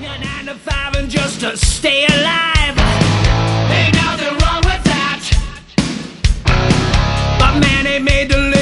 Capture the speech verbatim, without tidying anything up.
Yeah, nine to five and just to stay alive. Ain't nothing wrong with that. But man, he made the